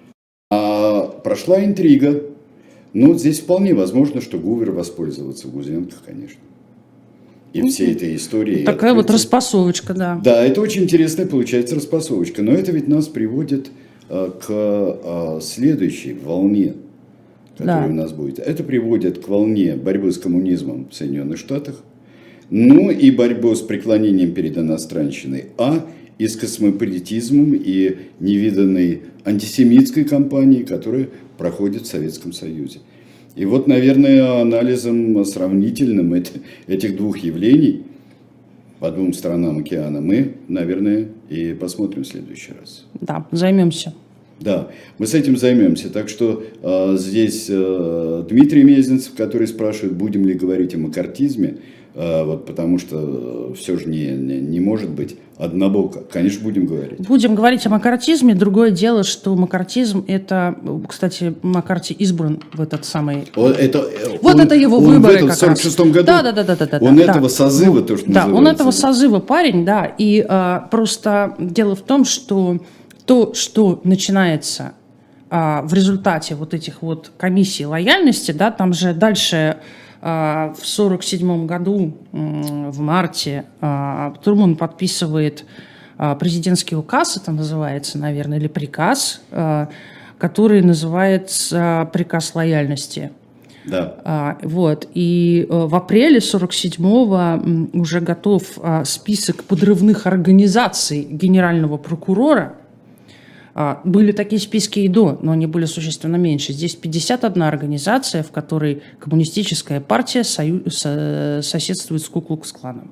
а прошла интрига. Ну, здесь вполне возможно, что Гувер воспользовался в Гузенках, конечно. И всей этой истории. Такая открытия. Вот распасовочка, да. Да, это очень интересная получается распасовочка. Но это ведь нас приводит а, к а, следующей волне, которая да. у нас будет. Это приводит к волне борьбы с коммунизмом в Соединенных Штатах, ну и борьбу с преклонением перед иностранщиной, а и с космополитизмом и невиданной антисемитской кампанией, которая проходит в Советском Союзе. И вот, наверное, анализом сравнительным этих двух явлений по двум сторонам океана мы, наверное, и посмотрим в следующий раз. Да, займемся. Да, мы с этим займемся. Так что э, здесь э, Дмитрий Мезенцев, который спрашивает, будем ли говорить о маккартизме, э, вот, потому что э, все же не, не, не может быть однобоко. Конечно, будем говорить. Будем говорить о маккартизме. Другое дело, что маккартизм, это, кстати, Маккарти избран в этот самый... Он, это, вот он, это его он выборы как раз. В сорок шестом году да, да, да, да, да, да, он да, этого да. созыва, то, что да, называется. Он этого созыва парень, да. И а, просто дело в том, что то, что начинается а, в результате вот этих вот комиссий лояльности, да, там же дальше а, в сорок седьмом году, м, в марте, а, Труман подписывает а, президентский указ, это называется, наверное, или приказ, а, который называется приказ лояльности. Да. А, вот. И а, в апреле сорок седьмого м, уже готов а, список подрывных организаций генерального прокурора. Были такие списки и до, но они были существенно меньше. Здесь пятьдесят одна организация, в которой коммунистическая партия сою... соседствует с Ку-клукс-кланом.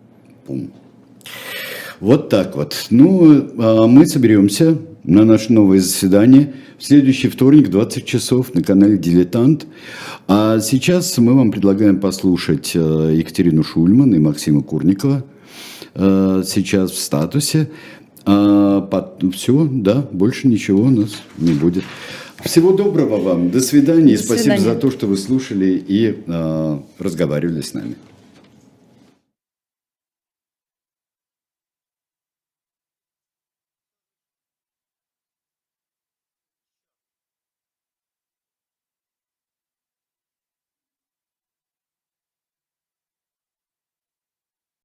Вот так вот. Ну, мы соберемся на наше новое заседание в следующий вторник, двадцать часов, на канале «Дилетант». А сейчас мы вам предлагаем послушать Екатерину Шульман и Максима Курникова сейчас в статусе. А, под, все, да, больше ничего у нас не будет. Всего доброго вам. До свидания. И До спасибо свидания. за то, что вы слушали и э, разговаривали с нами.